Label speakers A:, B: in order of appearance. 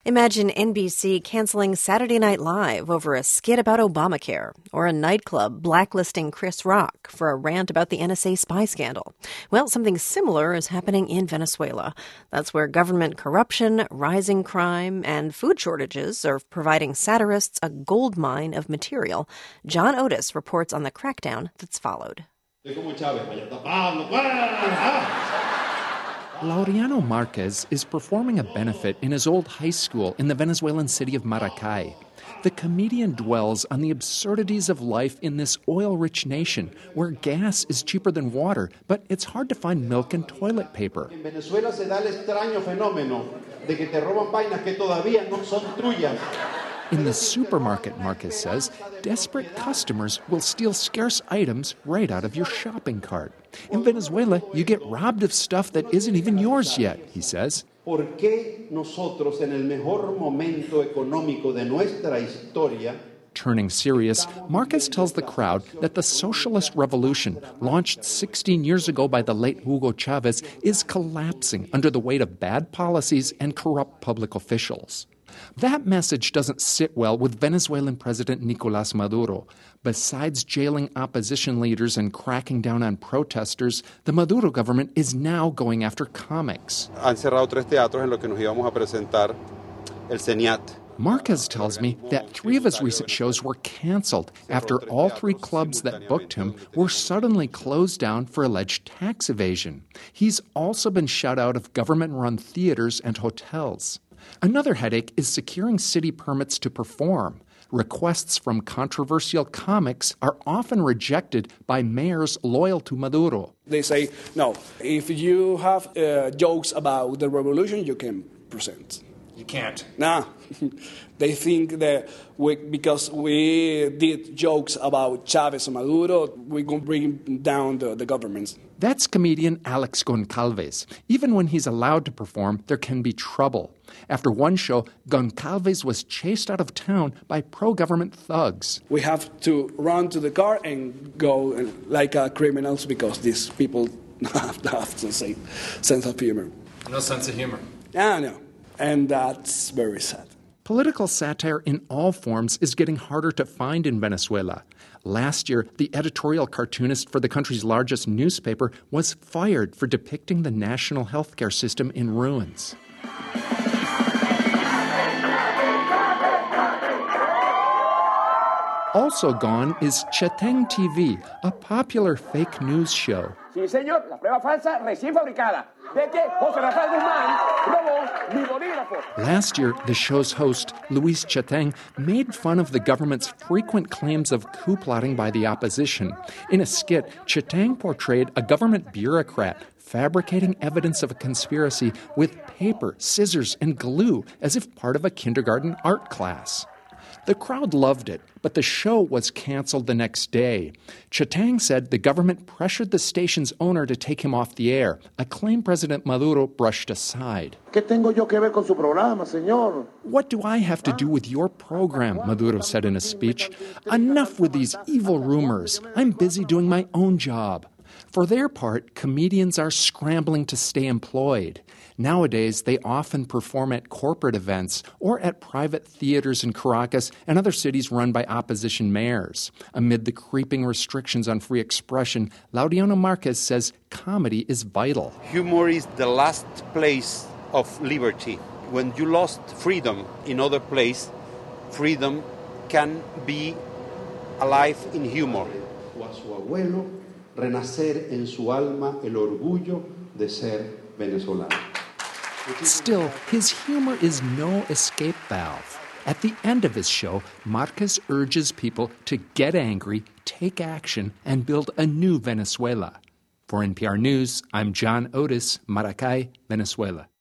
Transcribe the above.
A: Imagine NBC canceling Saturday Night Live over a skit about Obamacare, or a nightclub blacklisting Chris Rock for a rant about the NSA spy scandal. Well, something similar is happening in Venezuela. That's where government corruption, rising crime, and food shortages are providing satirists a goldmine of material. John Otis reports on the crackdown that's followed.
B: Laureano Marquez is performing a benefit in his old high school in the Venezuelan city of Maracay. The comedian dwells on the absurdities of life in this oil-rich nation where gas is cheaper than water, but it's hard to find milk and toilet paper.
C: In Venezuela se da el extraño fenómeno de que te roban vainas que todavía no son tuyas.
B: In the supermarket, Marquez says, desperate customers will steal scarce items right out of your shopping cart. In Venezuela, you get robbed of stuff that isn't even yours yet, he says.
C: ¿Por qué nosotros en el mejor momento económico de nuestra historia?
B: Turning serious, Marquez tells the crowd that the socialist revolution, launched 16 years ago by the late Hugo Chavez, is collapsing under the weight of bad policies and corrupt public officials. That message doesn't sit well with Venezuelan President Nicolás Maduro. Besides jailing opposition leaders and cracking down on protesters, the Maduro government is now going after comics.
D: Han cerrado 3 teatros en los que nos íbamos a presentar el CENIAT.
B: Marquez tells me that 3 of his recent shows were canceled after all 3 clubs that booked him were suddenly closed down for alleged tax evasion. He's also been shut out of government-run theaters and hotels. Another headache is securing city permits to perform. Requests from controversial comics are often rejected by mayors loyal to Maduro.
E: They say, no, if you have jokes about the revolution, you can present.
F: You can't.
E: Nah. They think that because we did jokes about Chavez and Maduro, we're going to bring down the governments.
B: That's comedian Alex Goncalves. Even when he's allowed to perform, there can be trouble. After one show, Goncalves was chased out of town by pro-government thugs.
E: We have to run to the car and go like criminals because these people have to say sense of humor.
F: No sense of humor.
E: Yeah, no. And that's very sad.
B: Political satire in all forms is getting harder to find in Venezuela. Last year, the editorial cartoonist for the country's largest newspaper was fired for depicting the national healthcare system in ruins. Also gone is Cheteng TV, a popular fake news show.
G: Sí, señor, la prueba falsa recién fabricada. ¿De qué? José Rafael Guzmán robó mi bolígrafo.
B: Last year, the show's host, Luis Cheteng, made fun of the government's frequent claims of coup plotting by the opposition. In a skit, Cheteng portrayed a government bureaucrat fabricating evidence of a conspiracy with paper, scissors, and glue as if part of a kindergarten art class. The crowd loved it, but the show was canceled the next day. Cheteng said the government pressured the station's owner to take him off the air, a claim President Maduro brushed aside.
C: ¿Qué tengo yo que ver con su programa, señor?
B: What do I have to do with your program? Maduro said in a speech. Enough with these evil rumors. I'm busy doing my own job. For their part, comedians are scrambling to stay employed. Nowadays, they often perform at corporate events or at private theaters in Caracas and other cities run by opposition mayors. Amid the creeping restrictions on free expression, Laureano Marquez says comedy is vital.
D: Humor is the last place of liberty. When you lost freedom in other place, freedom can be alive in humor.
C: O a su abuelo renacer en su alma el orgullo de ser venezolano.
B: Still, his humor is no escape valve. At the end of his show, Marquez urges people to get angry, take action, and build a new Venezuela. For NPR News, I'm John Otis, Maracay, Venezuela.